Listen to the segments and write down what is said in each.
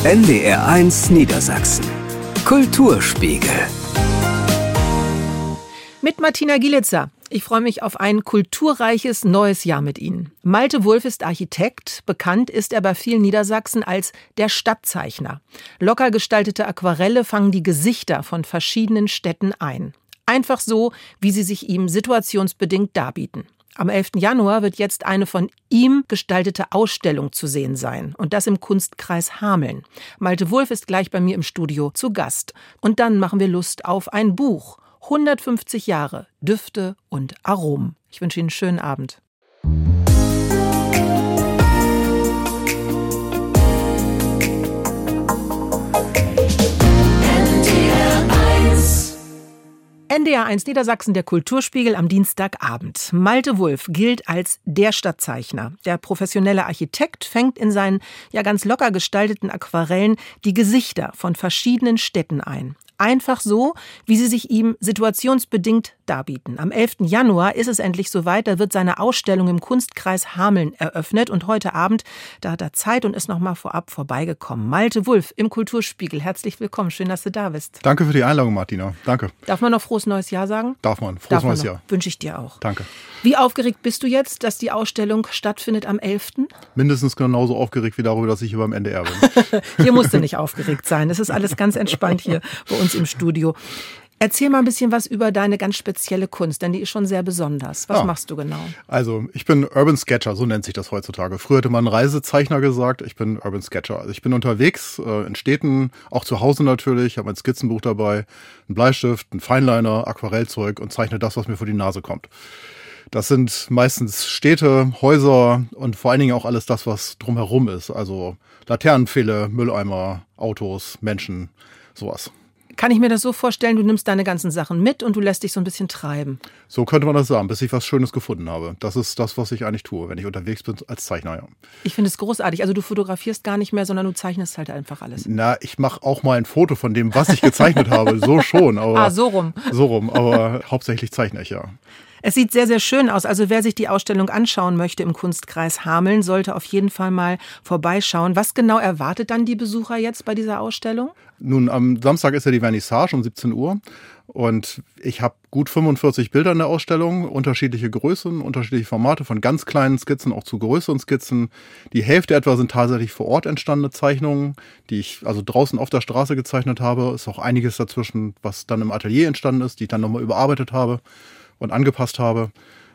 NDR1 Niedersachsen. Kulturspiegel. Mit Martina Gielitzer. Ich freue mich auf ein kulturreiches neues Jahr mit Ihnen. Malte Wulff ist Architekt. Bekannt ist er bei vielen Niedersachsen als der Stadtzeichner. Locker gestaltete Aquarelle fangen die Gesichter von verschiedenen Städten ein. Einfach so, wie sie sich ihm situationsbedingt darbieten. Am 11. Januar wird jetzt eine von ihm gestaltete Ausstellung zu sehen sein. Und das im Kunstkreis Hameln. Malte Wulff ist gleich bei mir im Studio zu Gast. Und dann machen wir Lust auf ein Buch. 150 Jahre Düfte und Aromen. Ich wünsche Ihnen einen schönen Abend. NDR1 Niedersachsen, der Kulturspiegel am Dienstagabend. Malte Wulff gilt als der Stadtzeichner. Der professionelle Architekt fängt in seinen ganz locker gestalteten Aquarellen die Gesichter von verschiedenen Städten ein. Einfach so, wie sie sich ihm situationsbedingt darbieten. Am 11. Januar ist es endlich soweit, da wird seine Ausstellung im Kunstkreis Hameln eröffnet. Und heute Abend, da hat er Zeit und ist noch mal vorab vorbeigekommen. Malte Wulff im Kulturspiegel, herzlich willkommen, schön, dass du da bist. Danke für die Einladung, Martina, danke. Darf man noch frohes neues Jahr sagen? Darf man, frohes neues Jahr. Wünsche ich dir auch. Danke. Wie aufgeregt bist du jetzt, dass die Ausstellung stattfindet am 11.? Mindestens genauso aufgeregt wie darüber, dass ich hier beim NDR bin. Hier musst du nicht aufgeregt sein, es ist alles ganz entspannt hier bei uns im Studio. Erzähl mal ein bisschen was über deine ganz spezielle Kunst, denn die ist schon sehr besonders. Was machst du genau? Also, ich bin Urban Sketcher, so nennt sich das heutzutage. Früher hätte man Reisezeichner gesagt, ich bin Urban Sketcher. Also ich bin unterwegs in Städten, auch zu Hause natürlich, habe mein Skizzenbuch dabei, einen Bleistift, einen Feinliner, Aquarellzeug und zeichne das, was mir vor die Nase kommt. Das sind meistens Städte, Häuser und vor allen Dingen auch alles das, was drumherum ist. Also Laternenpfähle, Mülleimer, Autos, Menschen, sowas. Kann ich mir das so vorstellen, du nimmst deine ganzen Sachen mit und du lässt dich so ein bisschen treiben? So könnte man das sagen, bis ich was Schönes gefunden habe. Das ist das, was ich eigentlich tue, wenn ich unterwegs bin als Zeichner. Ja. Ich finde es großartig. Also du fotografierst gar nicht mehr, sondern du zeichnest halt einfach alles. Na, ich mache auch mal ein Foto von dem, was ich gezeichnet habe. So schon. Aber, so rum. So rum, aber hauptsächlich zeichne ich, ja. Es sieht sehr, sehr schön aus. Also wer sich die Ausstellung anschauen möchte im Kunstkreis Hameln, sollte auf jeden Fall mal vorbeischauen. Was genau erwartet dann die Besucher jetzt bei dieser Ausstellung? Nun, am Samstag ist ja die Vernissage um 17 Uhr. Und ich habe gut 45 Bilder in der Ausstellung, unterschiedliche Größen, unterschiedliche Formate, von ganz kleinen Skizzen auch zu größeren Skizzen. Die Hälfte etwa sind tatsächlich vor Ort entstandene Zeichnungen, die ich also draußen auf der Straße gezeichnet habe. Ist auch einiges dazwischen, was dann im Atelier entstanden ist, die ich dann nochmal überarbeitet habe und angepasst habe.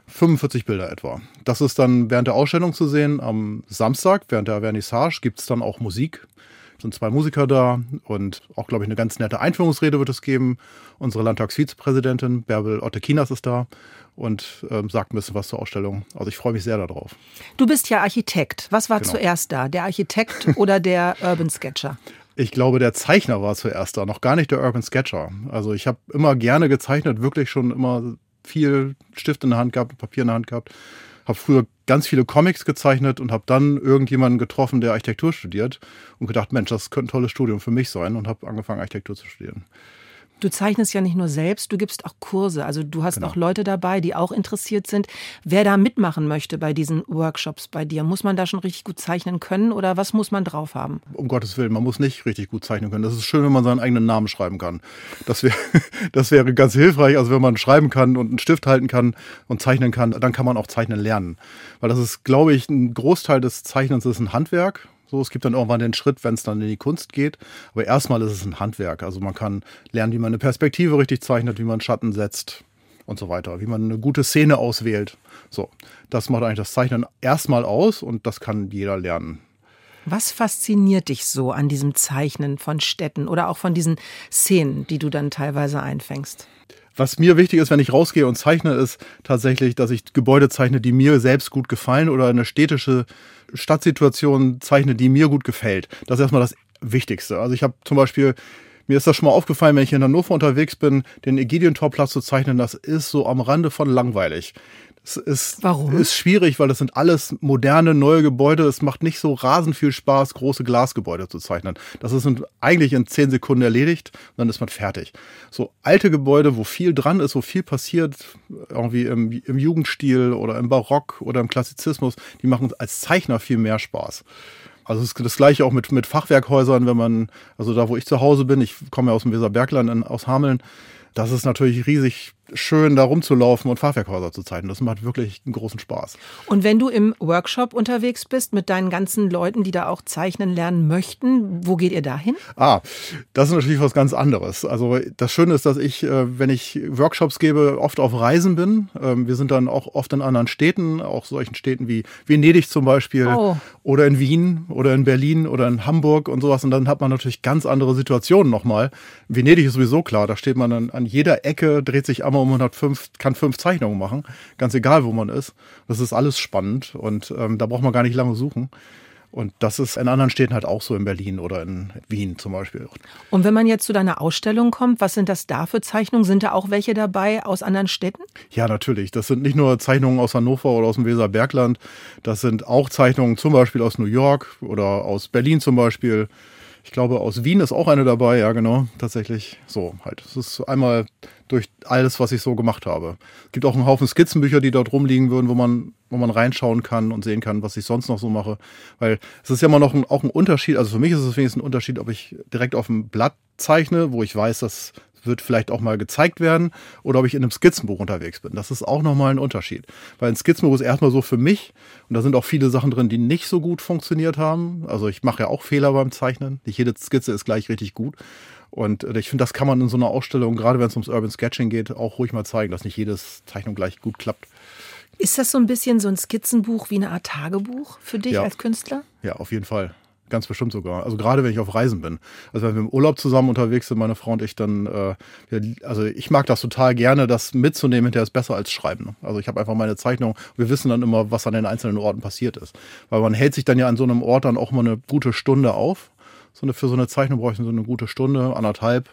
45 Bilder etwa. Das ist dann während der Ausstellung zu sehen. Am Samstag, während der Vernissage, gibt es dann auch Musik. Es sind 2 Musiker da und auch, glaube ich, eine ganz nette Einführungsrede wird es geben. Unsere Landtagsvizepräsidentin Bärbel Otte-Kienast ist da und sagt ein bisschen was zur Ausstellung. Also ich freue mich sehr darauf. Du bist ja Architekt. Was war zuerst da? Der Architekt oder der Urban Sketcher? Ich glaube, der Zeichner war zuerst da, noch gar nicht der Urban Sketcher. Also ich habe immer gerne gezeichnet, wirklich schon immer viel Stift in der Hand gehabt, Papier in der Hand gehabt. Habe früher ganz viele Comics gezeichnet und habe dann irgendjemanden getroffen, der Architektur studiert und gedacht, Mensch, das könnte ein tolles Studium für mich sein und habe angefangen, Architektur zu studieren. Du zeichnest ja nicht nur selbst, du gibst auch Kurse. Also du hast auch Leute dabei, die auch interessiert sind. Wer da mitmachen möchte bei diesen Workshops bei dir, muss man da schon richtig gut zeichnen können oder was muss man drauf haben? Um Gottes Willen, man muss nicht richtig gut zeichnen können. Das ist schön, wenn man seinen eigenen Namen schreiben kann. Das wäre ganz hilfreich. Also wenn man schreiben kann und einen Stift halten kann und zeichnen kann, dann kann man auch zeichnen lernen. Weil das ist, glaube ich, ein Großteil des Zeichnens ist ein Handwerk. So, es gibt dann irgendwann den Schritt, wenn es dann in die Kunst geht. Aber erstmal ist es ein Handwerk. Also man kann lernen, wie man eine Perspektive richtig zeichnet, wie man Schatten setzt und so weiter, wie man eine gute Szene auswählt. So, das macht eigentlich das Zeichnen erstmal aus und das kann jeder lernen. Was fasziniert dich so an diesem Zeichnen von Städten oder auch von diesen Szenen, die du dann teilweise einfängst? Was mir wichtig ist, wenn ich rausgehe und zeichne, ist tatsächlich, dass ich Gebäude zeichne, die mir selbst gut gefallen oder eine städtische Stadtsituation zeichne, die mir gut gefällt. Das ist erstmal das Wichtigste. Also ich habe zum Beispiel, mir ist das schon mal aufgefallen, wenn ich in Hannover unterwegs bin, den Ägidientorplatz zu zeichnen, das ist so am Rande von langweilig. Warum? Ist schwierig, weil das sind alles moderne, neue Gebäude. Es macht nicht so rasend viel Spaß, große Glasgebäude zu zeichnen. Das ist eigentlich in 10 Sekunden erledigt und dann ist man fertig. So alte Gebäude, wo viel dran ist, wo viel passiert, irgendwie im Jugendstil oder im Barock oder im Klassizismus, die machen als Zeichner viel mehr Spaß. Also das Gleiche auch mit Fachwerkhäusern, wenn man, also da wo ich zu Hause bin, ich komme ja aus dem Weserbergland, aus Hameln, das ist natürlich riesig schön, da rumzulaufen und Fachwerkhäuser zu zeichnen. Das macht wirklich einen großen Spaß. Und wenn du im Workshop unterwegs bist mit deinen ganzen Leuten, die da auch zeichnen lernen möchten, wo geht ihr da hin? Das ist natürlich was ganz anderes. Also das Schöne ist, dass ich, wenn ich Workshops gebe, oft auf Reisen bin. Wir sind dann auch oft in anderen Städten, auch solchen Städten wie Venedig zum Beispiel oder in Wien oder in Berlin oder in Hamburg und sowas. Und dann hat man natürlich ganz andere Situationen nochmal. Venedig ist sowieso klar, da steht man dann an jeder Ecke, dreht sich einmal um 105, kann 5 Zeichnungen machen, ganz egal, wo man ist. Das ist alles spannend und da braucht man gar nicht lange suchen. Und das ist in anderen Städten halt auch so, in Berlin oder in Wien zum Beispiel. Und wenn man jetzt zu deiner Ausstellung kommt, was sind das da für Zeichnungen? Sind da auch welche dabei aus anderen Städten? Ja, natürlich. Das sind nicht nur Zeichnungen aus Hannover oder aus dem Weserbergland. Das sind auch Zeichnungen zum Beispiel aus New York oder aus Berlin zum Beispiel. Ich glaube, aus Wien ist auch eine dabei, ja genau, tatsächlich so halt. Es ist einmal durch alles, was ich so gemacht habe. Es gibt auch einen Haufen Skizzenbücher, die dort rumliegen würden, wo man reinschauen kann und sehen kann, was ich sonst noch so mache. Weil es ist ja immer noch auch ein Unterschied, also für mich ist es wenigstens ein Unterschied, ob ich direkt auf dem Blatt zeichne, wo ich weiß, das wird vielleicht auch mal gezeigt werden, oder ob ich in einem Skizzenbuch unterwegs bin. Das ist auch nochmal ein Unterschied. Weil ein Skizzenbuch ist erstmal so für mich, und da sind auch viele Sachen drin, die nicht so gut funktioniert haben. Also ich mache ja auch Fehler beim Zeichnen. Nicht jede Skizze ist gleich richtig gut. Und ich finde, das kann man in so einer Ausstellung, gerade wenn es ums Urban Sketching geht, auch ruhig mal zeigen, dass nicht jede Zeichnung gleich gut klappt. Ist das so ein bisschen so ein Skizzenbuch wie eine Art Tagebuch für dich als Künstler? Ja, auf jeden Fall. Ganz bestimmt sogar. Also gerade wenn ich auf Reisen bin. Also wenn wir im Urlaub zusammen unterwegs sind, meine Frau und ich, dann, also ich mag das total gerne, das mitzunehmen, hinterher ist besser als schreiben. Also ich habe einfach meine Zeichnung. Wir wissen dann immer, was an den einzelnen Orten passiert ist. Weil man hält sich dann ja an so einem Ort dann auch mal eine gute Stunde auf. Für so eine Zeichnung brauche ich so eine gute Stunde, 1,5.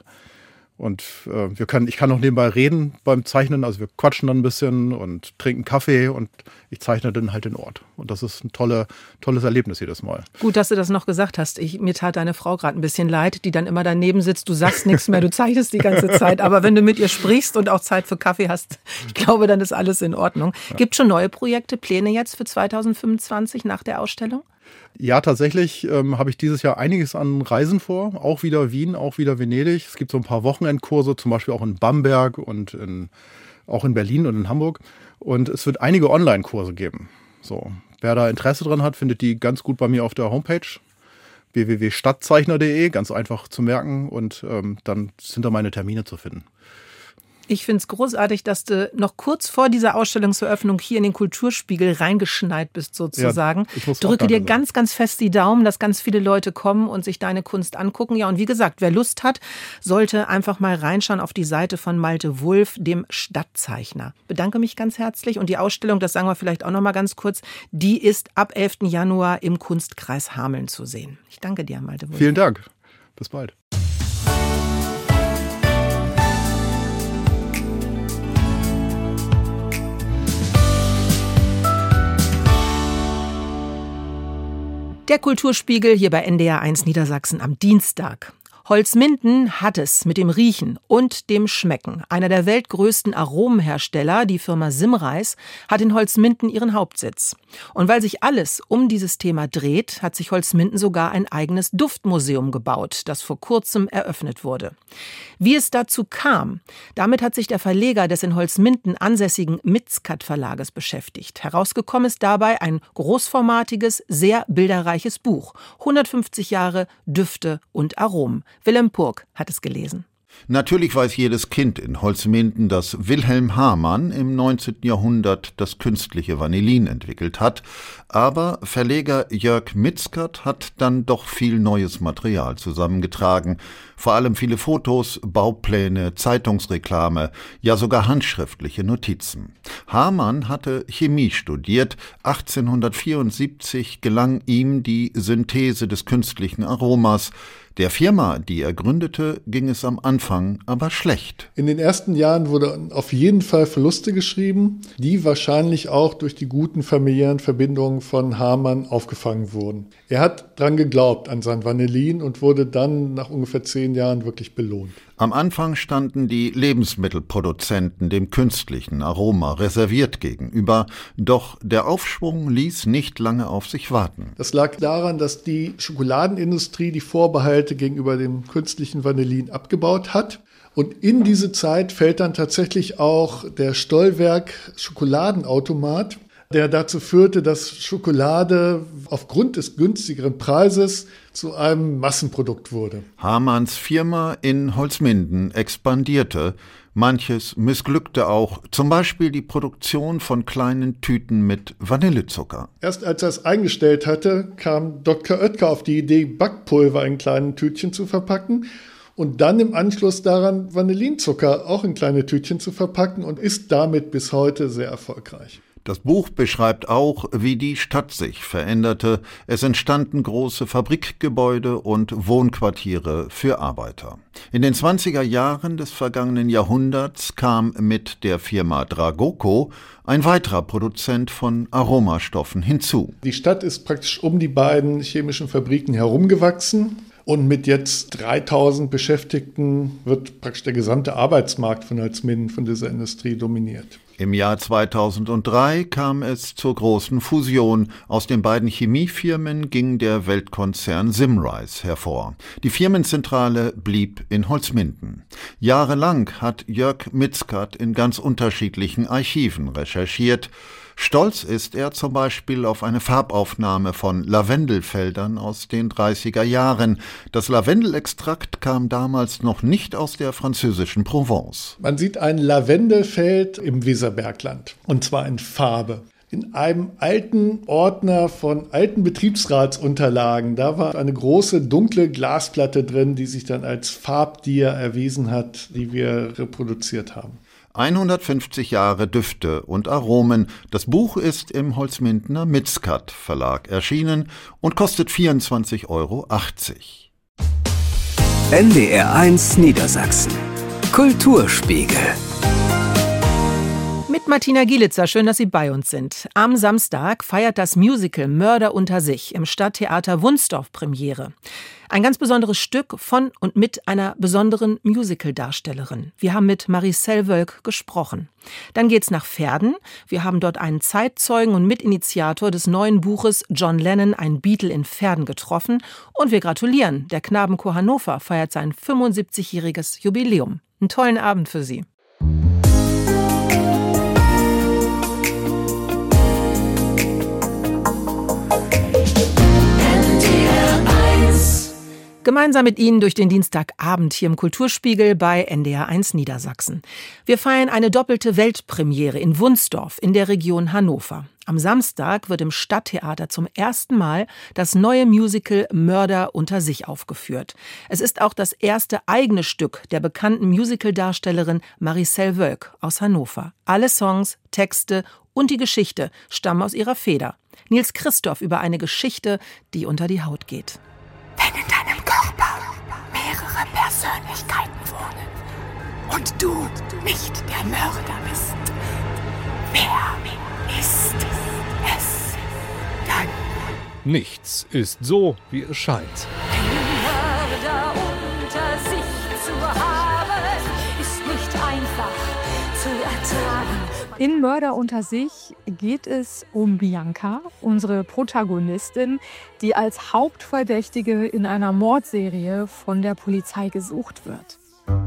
Und ich kann auch nebenbei reden beim Zeichnen, also wir quatschen dann ein bisschen und trinken Kaffee und ich zeichne dann halt den Ort. Und das ist ein tolles Erlebnis jedes Mal. Gut, dass du das noch gesagt hast. Mir tat deine Frau gerade ein bisschen leid, die dann immer daneben sitzt. Du sagst nichts mehr, du zeichnest die ganze Zeit. Aber wenn du mit ihr sprichst und auch Zeit für Kaffee hast, ich glaube, dann ist alles in Ordnung. Ja. Gibt es schon neue Projekte, Pläne jetzt für 2025 nach der Ausstellung? Ja, tatsächlich habe ich dieses Jahr einiges an Reisen vor. Auch wieder Wien, auch wieder Venedig. Es gibt so ein paar Wochenendkurse, zum Beispiel auch in Bamberg und auch in Berlin und in Hamburg. Und es wird einige Online-Kurse geben. So, wer da Interesse dran hat, findet die ganz gut bei mir auf der Homepage www.stadtzeichner.de, ganz einfach zu merken. Und dann sind da meine Termine zu finden. Ich finde es großartig, dass du noch kurz vor dieser Ausstellungseröffnung hier in den Kulturspiegel reingeschneit bist sozusagen. Ja, drücke dir ganz, ganz fest die Daumen, dass ganz viele Leute kommen und sich deine Kunst angucken. Ja, und wie gesagt, wer Lust hat, sollte einfach mal reinschauen auf die Seite von Malte Wulff, dem Stadtzeichner. Bedanke mich ganz herzlich. Und die Ausstellung, das sagen wir vielleicht auch noch mal ganz kurz, die ist ab 11. Januar im Kunstkreis Hameln zu sehen. Ich danke dir, Malte Wulff. Vielen Dank. Bis bald. Der Kulturspiegel hier bei NDR1 Niedersachsen am Dienstag. Holzminden hat es mit dem Riechen und dem Schmecken. Einer der weltgrößten Aromenhersteller, die Firma Simreis, hat in Holzminden ihren Hauptsitz. Und weil sich alles um dieses Thema dreht, hat sich Holzminden sogar ein eigenes Duftmuseum gebaut, das vor kurzem eröffnet wurde. Wie es dazu kam, damit hat sich der Verleger des in Holzminden ansässigen Mitzkat Verlages beschäftigt. Herausgekommen ist dabei ein großformatiges, sehr bilderreiches Buch. 150 Jahre Düfte und Aromen. Wilhelm Purg hat es gelesen. Natürlich weiß jedes Kind in Holzminden, dass Wilhelm Hamann im 19. Jahrhundert das künstliche Vanillin entwickelt hat, aber Verleger Jörg Mitzkat hat dann doch viel neues Material zusammengetragen, vor allem viele Fotos, Baupläne, Zeitungsreklame, ja sogar handschriftliche Notizen. Hamann hatte Chemie studiert, 1874 gelang ihm die Synthese des künstlichen Aromas. Der Firma, die er gründete, ging es am Anfang Anfang aber schlecht. In den ersten Jahren wurden auf jeden Fall Verluste geschrieben, die wahrscheinlich auch durch die guten familiären Verbindungen von Hamann aufgefangen wurden. Er hat dran geglaubt an sein Vanillin und wurde dann nach ungefähr 10 Jahren wirklich belohnt. Am Anfang standen die Lebensmittelproduzenten dem künstlichen Aroma reserviert gegenüber, doch der Aufschwung ließ nicht lange auf sich warten. Das lag daran, dass die Schokoladenindustrie die Vorbehalte gegenüber dem künstlichen Vanillin abgebaut hat. Und in diese Zeit fällt dann tatsächlich auch der Stollwerk Schokoladenautomat, der dazu führte, dass Schokolade aufgrund des günstigeren Preises zu einem Massenprodukt wurde. Hamanns Firma in Holzminden expandierte. Manches missglückte auch, zum Beispiel die Produktion von kleinen Tüten mit Vanillezucker. Erst als er es eingestellt hatte, kam Dr. Oetker auf die Idee, Backpulver in kleinen Tütchen zu verpacken und dann im Anschluss daran Vanillinzucker auch in kleine Tütchen zu verpacken und ist damit bis heute sehr erfolgreich. Das Buch beschreibt auch, wie die Stadt sich veränderte. Es entstanden große Fabrikgebäude und Wohnquartiere für Arbeiter. In den 20er Jahren des vergangenen Jahrhunderts kam mit der Firma Dragoco ein weiterer Produzent von Aromastoffen hinzu. Die Stadt ist praktisch um die beiden chemischen Fabriken herumgewachsen. Und mit jetzt 3000 Beschäftigten wird praktisch der gesamte Arbeitsmarkt von Holzminden von dieser Industrie dominiert. Im Jahr 2003 kam es zur großen Fusion. Aus den beiden Chemiefirmen ging der Weltkonzern Symrise hervor. Die Firmenzentrale blieb in Holzminden. Jahrelang hat Jörg Mitzkat in ganz unterschiedlichen Archiven recherchiert. Stolz ist er zum Beispiel auf eine Farbaufnahme von Lavendelfeldern aus den 30er Jahren. Das Lavendelextrakt kam damals noch nicht aus der französischen Provence. Man sieht ein Lavendelfeld im Weserbergland, und zwar in Farbe. In einem alten Ordner von alten Betriebsratsunterlagen, da war eine große dunkle Glasplatte drin, die sich dann als Farbdier erwiesen hat, die wir reproduziert haben. 150 Jahre Düfte und Aromen. Das Buch ist im Holzmindener Mitzkat Verlag erschienen und kostet 24,80 €. NDR1 Niedersachsen. Kulturspiegel. Mit Martina Gielitzer, schön, dass Sie bei uns sind. Am Samstag feiert das Musical Mörder unter sich im Stadttheater Wunsdorf Premiere. Ein ganz besonderes Stück von und mit einer besonderen Musical-Darstellerin. Wir haben mit Maricel Wölk gesprochen. Dann geht's nach Verden. Wir haben dort einen Zeitzeugen und Mitinitiator des neuen Buches John Lennon, ein Beatle in Verden getroffen. Und wir gratulieren. Der Knabenchor Hannover feiert sein 75-jähriges Jubiläum. Einen tollen Abend für Sie. Gemeinsam mit Ihnen durch den Dienstagabend hier im Kulturspiegel bei NDR1 Niedersachsen. Wir feiern eine doppelte Weltpremiere in Wunsdorf in der Region Hannover. Am Samstag wird im Stadttheater zum ersten Mal das neue Musical Mörder unter sich aufgeführt. Es ist auch das erste eigene Stück der bekannten Musical-Darstellerin Maricel Wölk aus Hannover. Alle Songs, Texte und die Geschichte stammen aus ihrer Feder. Nils Christoph über eine Geschichte, die unter die Haut geht. Wenn in deinem Körper mehrere Persönlichkeiten wohnen und du nicht der Mörder bist, wer ist es dann? Nichts ist so, wie es scheint. Einen Mörder unter sich zu haben, ist nicht einfach zu ertragen. In Mörder unter sich geht es um Bianca, unsere Protagonistin, die als Hauptverdächtige in einer Mordserie von der Polizei gesucht wird.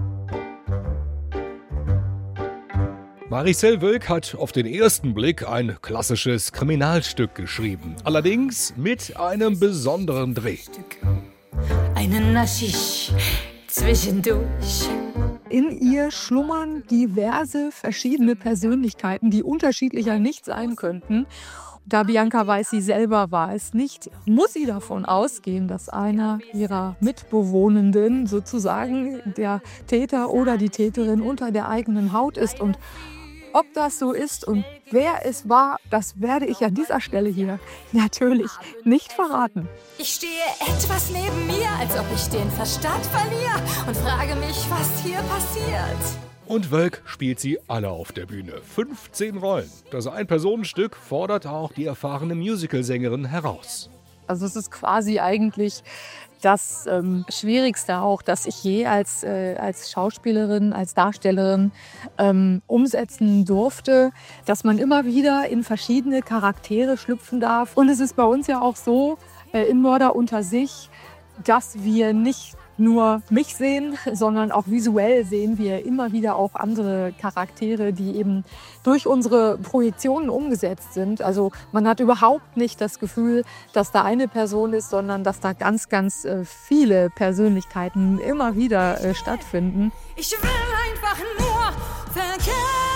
Maricel Wölk hat auf den ersten Blick ein klassisches Kriminalstück geschrieben. Allerdings mit einem besonderen Dreh. Einen Naschisch zwischendurch. In ihr schlummern diverse verschiedene Persönlichkeiten, die unterschiedlicher nicht sein könnten. Da Bianca weiß, sie selber war es nicht, muss sie davon ausgehen, dass einer ihrer Mitbewohnenden sozusagen der Täter oder die Täterin unter der eigenen Haut ist. Und ob das so ist und wer es war, das werde ich an dieser Stelle hier natürlich nicht verraten. Ich stehe etwas neben mir, als ob ich den Verstand verliere und frage mich, was hier passiert. Und Wölk spielt sie alle auf der Bühne. 15 Rollen. Das Ein-Personen-Stück fordert auch die erfahrene Musicalsängerin heraus. Also es ist quasi eigentlich das Schwierigste auch, das ich je als Schauspielerin, als Darstellerin umsetzen durfte, dass man immer wieder in verschiedene Charaktere schlüpfen darf. Und es ist bei uns ja auch so, in Mörder unter sich, dass wir nicht nur mich sehen, sondern auch visuell sehen wir immer wieder auch andere Charaktere, die eben durch unsere Projektionen umgesetzt sind. Also man hat überhaupt nicht das Gefühl, dass da eine Person ist, sondern dass da ganz, ganz viele Persönlichkeiten immer wieder stattfinden. Ich will einfach nur vergessen.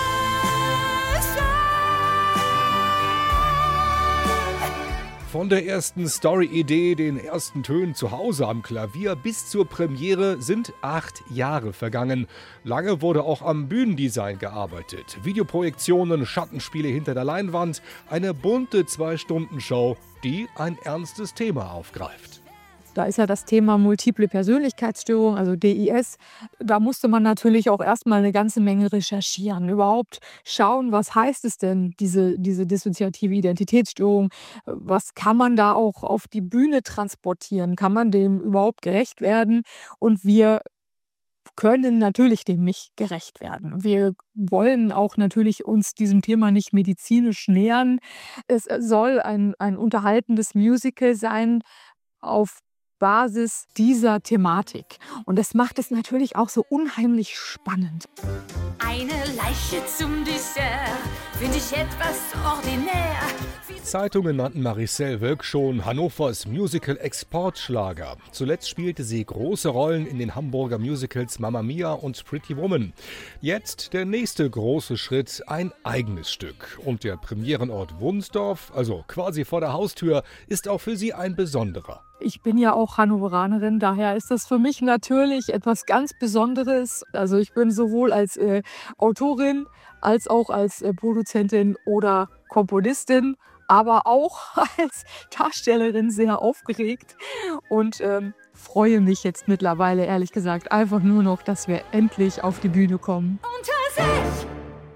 Von der ersten Story-Idee, den ersten Tönen zu Hause am Klavier bis zur Premiere sind 8 Jahre vergangen. Lange wurde auch am Bühnendesign gearbeitet. Videoprojektionen, Schattenspiele hinter der Leinwand, eine bunte 2-Stunden-Show, die ein ernstes Thema aufgreift. Da ist ja das Thema multiple Persönlichkeitsstörung, also DIS. Da musste man natürlich auch erstmal eine ganze Menge recherchieren. Überhaupt schauen, was heißt es denn, diese dissoziative Identitätsstörung? Was kann man da auch auf die Bühne transportieren? Kann man dem überhaupt gerecht werden? Und wir können natürlich dem nicht gerecht werden. Wir wollen auch natürlich uns diesem Thema nicht medizinisch nähern. Es soll ein unterhaltendes Musical sein auf Basis dieser Thematik. Und das macht es natürlich auch so unheimlich spannend. Eine Leiche zum Dessert, finde ich etwas ordinär. Zeitungen nannten Maricel Wölk schon Hannovers Musical-Exportschlager. Zuletzt spielte sie große Rollen in den Hamburger Musicals Mamma Mia und Pretty Woman. Jetzt der nächste große Schritt, ein eigenes Stück. Und der Premierenort Wunsdorf, also quasi vor der Haustür, ist auch für sie ein besonderer. Ich bin ja auch Hannoveranerin, daher ist das für mich natürlich etwas ganz Besonderes. Also ich bin sowohl als Autorin als auch als Produzentin oder Komponistin, aber auch als Darstellerin sehr aufgeregt und freue mich jetzt mittlerweile, ehrlich gesagt, einfach nur noch, dass wir endlich auf die Bühne kommen. Unter sich!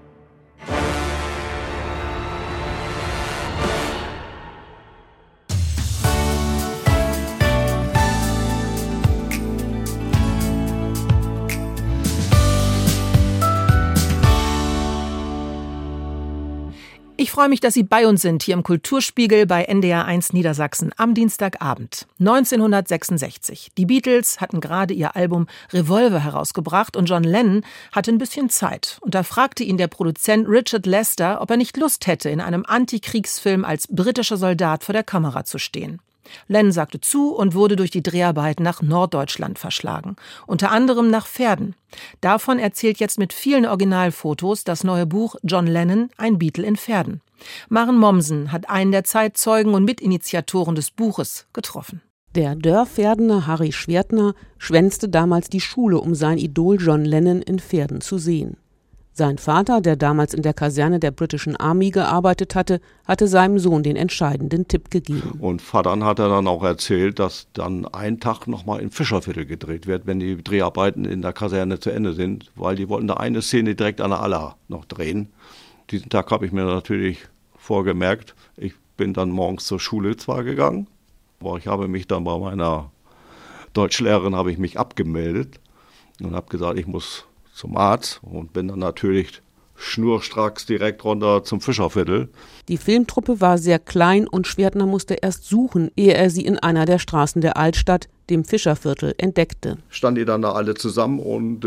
Ich freue mich, dass Sie bei uns sind, hier im Kulturspiegel bei NDR1 Niedersachsen am Dienstagabend. 1966. Die Beatles hatten gerade ihr Album Revolver herausgebracht und John Lennon hatte ein bisschen Zeit. Und da fragte ihn der Produzent Richard Lester, ob er nicht Lust hätte, in einem Antikriegsfilm als britischer Soldat vor der Kamera zu stehen. Lennon sagte zu und wurde durch die Dreharbeiten nach Norddeutschland verschlagen, unter anderem nach Verden. Davon erzählt jetzt mit vielen Originalfotos das neue Buch John Lennon, ein Beatle in Verden. Maren Mommsen hat einen der Zeitzeugen und Mitinitiatoren des Buches getroffen. Der Dörrverdener Harry Schwertner schwänzte damals die Schule, um sein Idol John Lennon in Verden zu sehen. Sein Vater, der damals in der Kaserne der Britischen Army gearbeitet hatte, hatte seinem Sohn den entscheidenden Tipp gegeben. Und Vater hat er dann auch erzählt, dass dann ein Tag nochmal in Fischerviertel gedreht wird, wenn die Dreharbeiten in der Kaserne zu Ende sind, weil die wollten da eine Szene direkt an der Aller noch drehen. Diesen Tag habe ich mir natürlich vorgemerkt. Ich bin dann morgens zur Schule zwar gegangen, aber ich habe mich dann bei meiner Deutschlehrerin habe ich mich abgemeldet und habe gesagt, ich muss zum Arzt und bin dann natürlich schnurstracks direkt runter zum Fischerviertel. Die Filmtruppe war sehr klein und Schwertner musste erst suchen, ehe er sie in einer der Straßen der Altstadt, dem Fischerviertel, entdeckte. Standen die dann da alle zusammen und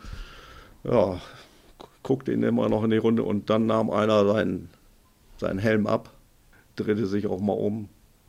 guckte ihn immer noch in die Runde und dann nahm einer seinen Helm ab, drehte sich auch mal um.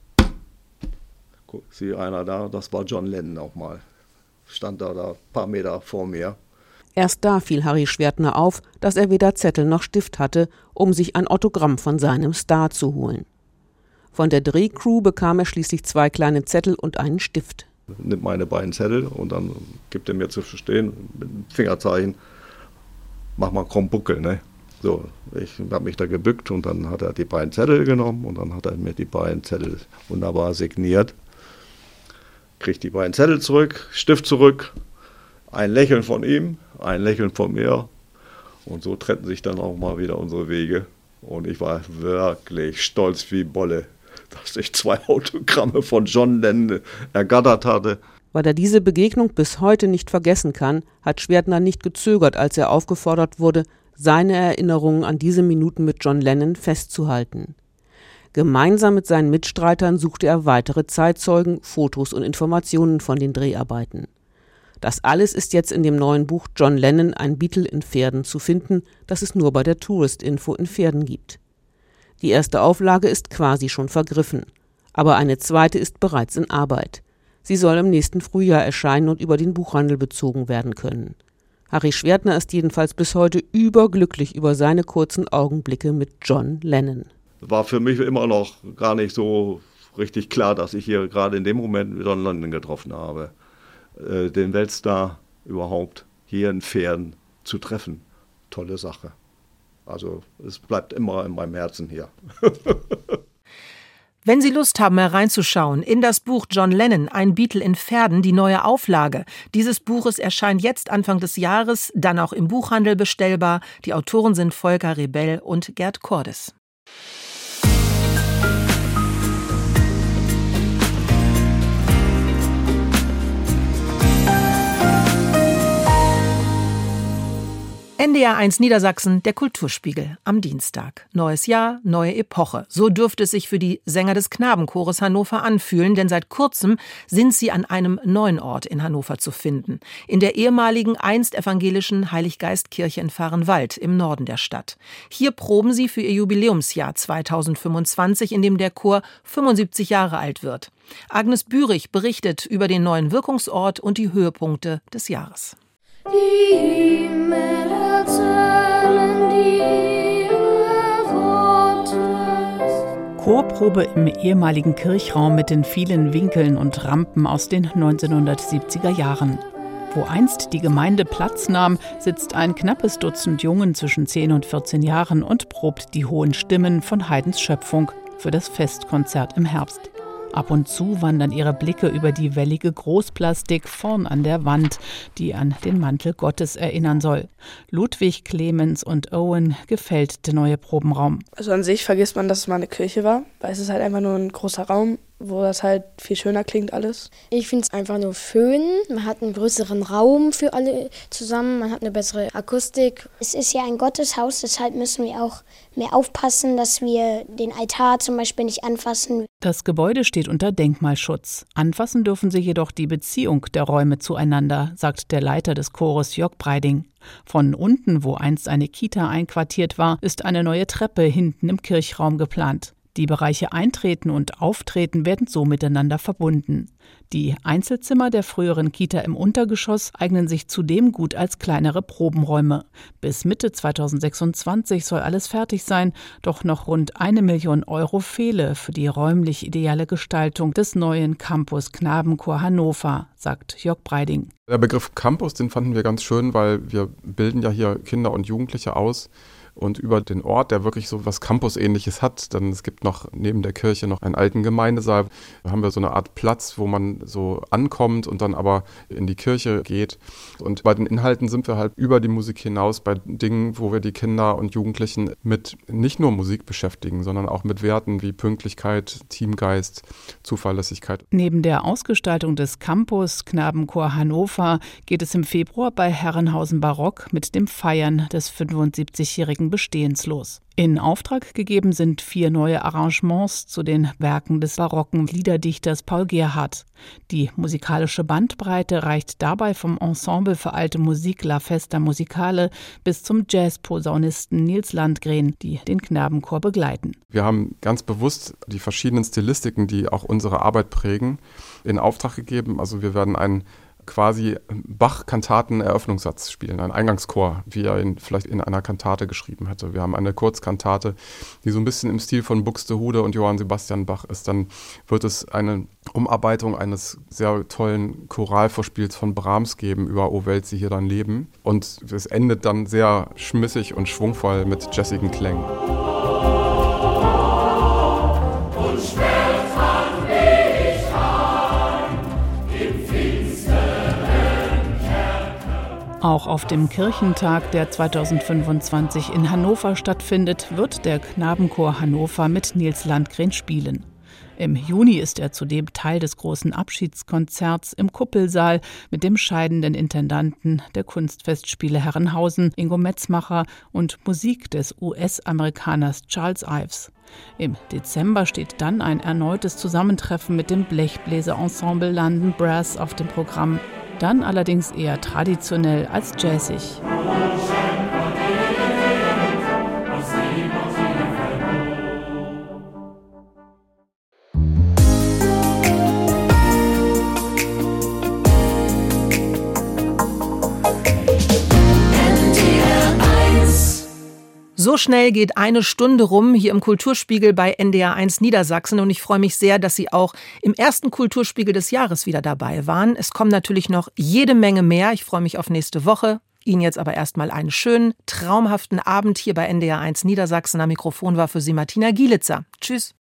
Sieh einer da, das war John Lennon auch mal. Stand da ein paar Meter vor mir. Erst da fiel Harry Schwertner auf, dass er weder Zettel noch Stift hatte, um sich ein Autogramm von seinem Star zu holen. Von der Drehcrew bekam er schließlich 2 kleine Zettel und einen Stift. Nimmt meine beiden Zettel und dann gibt er mir zu verstehen, mit dem Fingerzeichen, mach mal krumm Buckel, ne? So, ich habe mich da gebückt und dann hat er die beiden Zettel genommen und dann hat er mir die beiden Zettel wunderbar signiert. kriege die beiden Zettel zurück, Stift zurück, ein Lächeln von ihm, ein Lächeln von mir. Und so trennten sich dann auch mal wieder unsere Wege. Und ich war wirklich stolz wie Bolle, dass ich 2 Autogramme von John Lennon ergattert hatte. Weil er diese Begegnung bis heute nicht vergessen kann, hat Schwertner nicht gezögert, als er aufgefordert wurde, seine Erinnerungen an diese Minuten mit John Lennon festzuhalten. Gemeinsam mit seinen Mitstreitern suchte er weitere Zeitzeugen, Fotos und Informationen von den Dreharbeiten. Das alles ist jetzt in dem neuen Buch John Lennon, ein Beatle in Pferden zu finden, das es nur bei der Tourist-Info in Pferden gibt. Die erste Auflage ist quasi schon vergriffen, aber eine zweite ist bereits in Arbeit. Sie soll im nächsten Frühjahr erscheinen und über den Buchhandel bezogen werden können. Harry Schwertner ist jedenfalls bis heute überglücklich über seine kurzen Augenblicke mit John Lennon. War für mich immer noch gar nicht so richtig klar, dass ich hier gerade in dem Moment mit John Lennon getroffen habe. Den Weltstar überhaupt hier in Pferden zu treffen. Tolle Sache. Also es bleibt immer in meinem Herzen hier. Wenn Sie Lust haben, hereinzuschauen in das Buch John Lennon, ein Beatle in Pferden, die neue Auflage dieses Buches erscheint jetzt Anfang des Jahres, dann auch im Buchhandel bestellbar. Die Autoren sind Volker Rebell und Gerd Cordes. NDR1 Niedersachsen, der Kulturspiegel am Dienstag. Neues Jahr, neue Epoche. So dürfte es sich für die Sänger des Knabenchores Hannover anfühlen, denn seit kurzem sind sie an einem neuen Ort in Hannover zu finden. In der ehemaligen, einst evangelischen Heiliggeistkirche in Vahrenwald im Norden der Stadt. Hier proben sie für ihr Jubiläumsjahr 2025, in dem der Chor 75 Jahre alt wird. Agnes Bürich berichtet über den neuen Wirkungsort und die Höhepunkte des Jahres. Die Himmel erzählen ihre Worte. Chorprobe im ehemaligen Kirchraum mit den vielen Winkeln und Rampen aus den 1970er Jahren. Wo einst die Gemeinde Platz nahm, sitzt ein knappes Dutzend Jungen zwischen 10 und 14 Jahren und probt die hohen Stimmen von Haydns Schöpfung für das Festkonzert im Herbst. Ab und zu wandern ihre Blicke über die wellige Großplastik vorn an der Wand, die an den Mantel Gottes erinnern soll. Ludwig, Clemens und Owen gefällt der neue Probenraum. Also an sich vergisst man, dass es mal eine Kirche war, weil es ist halt einfach nur ein großer Raum, wo das halt viel schöner klingt alles. Ich finde es einfach nur schön. Man hat einen größeren Raum für alle zusammen, man hat eine bessere Akustik. Es ist ja ein Gotteshaus, deshalb müssen wir auch mehr aufpassen, dass wir den Altar zum Beispiel nicht anfassen. Das Gebäude steht unter Denkmalschutz. Anfassen dürfen sie jedoch die Beziehung der Räume zueinander, sagt der Leiter des Chores Jörg Breiding. Von unten, wo einst eine Kita einquartiert war, ist eine neue Treppe hinten im Kirchraum geplant. Die Bereiche Eintreten und Auftreten werden so miteinander verbunden. Die Einzelzimmer der früheren Kita im Untergeschoss eignen sich zudem gut als kleinere Probenräume. Bis Mitte 2026 soll alles fertig sein, doch noch rund 1 Million Euro fehle für die räumlich ideale Gestaltung des neuen Campus Knabenchor Hannover, sagt Jörg Breiding. Der Begriff Campus, den fanden wir ganz schön, weil wir bilden ja hier Kinder und Jugendliche aus. Und über den Ort, der wirklich so was Campus-ähnliches hat, dann es gibt noch neben der Kirche noch einen alten Gemeindesaal. Da haben wir so eine Art Platz, wo man so ankommt und dann aber in die Kirche geht. Und bei den Inhalten sind wir halt über die Musik hinaus bei Dingen, wo wir die Kinder und Jugendlichen mit nicht nur Musik beschäftigen, sondern auch mit Werten wie Pünktlichkeit, Teamgeist, Zuverlässigkeit. Neben der Ausgestaltung des Campus Knabenchor Hannover geht es im Februar bei Herrenhausen Barock mit dem Feiern des 75-jährigen Bestehens los. In Auftrag gegeben sind 4 neue Arrangements zu den Werken des barocken Liederdichters Paul Gerhardt. Die musikalische Bandbreite reicht dabei vom Ensemble für alte Musik La Festa Musicale bis zum Jazz-Posaunisten Nils Landgren, die den Knabenchor begleiten. Wir haben ganz bewusst die verschiedenen Stilistiken, die auch unsere Arbeit prägen, in Auftrag gegeben. Also wir werden einen quasi Bach-Kantaten-Eröffnungssatz spielen, ein Eingangschor, wie er ihn vielleicht in einer Kantate geschrieben hätte. Wir haben eine Kurzkantate, die so ein bisschen im Stil von Buxtehude und Johann Sebastian Bach ist. Dann wird es eine Umarbeitung eines sehr tollen Choralvorspiels von Brahms geben über O Welt, sie hier dann leben. Und es endet dann sehr schmissig und schwungvoll mit jazzigen Klängen. Auch auf dem Kirchentag, der 2025 in Hannover stattfindet, wird der Knabenchor Hannover mit Nils Landgren spielen. Im Juni ist er zudem Teil des großen Abschiedskonzerts im Kuppelsaal mit dem scheidenden Intendanten der Kunstfestspiele Herrenhausen, Ingo Metzmacher, und Musik des US-Amerikaners Charles Ives. Im Dezember steht dann ein erneutes Zusammentreffen mit dem Blechbläserensemble London Brass auf dem Programm, dann allerdings eher traditionell als jazzig. So schnell geht eine Stunde rum hier im Kulturspiegel bei NDR1 Niedersachsen und ich freue mich sehr, dass Sie auch im ersten Kulturspiegel des Jahres wieder dabei waren. Es kommen natürlich noch jede Menge mehr. Ich freue mich auf nächste Woche. Ihnen jetzt aber erstmal einen schönen, traumhaften Abend hier bei NDR1 Niedersachsen. Am Mikrofon war für Sie Martina Gielitzer. Tschüss.